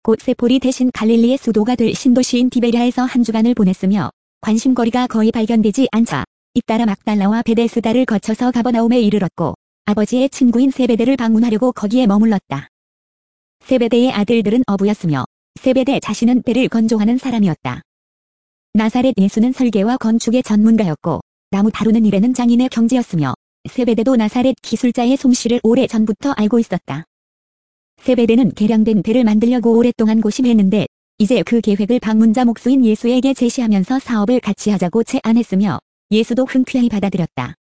곧 세포리 대신 갈릴리의 수도가 될 신도시인 디베리아에서 한 주간을 보냈으며 관심거리가 거의 발견되지 않자 잇따라 막달라와 베데스다를 거쳐서 가버나움에 이르렀고 아버지의 친구인 세베대를 방문하려고 거기에 머물렀다. 세베대의 아들들은 어부였으며 세베대 자신은 배를 건조하는 사람이었다. 나사렛 예수는 설계와 건축의 전문가였고 나무 다루는 일에는 장인의 경지였으며 세베대도 나사렛 기술자의 솜씨를 오래 전부터 알고 있었다. 세베대는 개량된 배를 만들려고 오랫동안 고심했는데 이제 그 계획을 방문자 목수인 예수에게 제시하면서 사업을 같이 하자고 제안했으며 예수도 흔쾌히 받아들였다.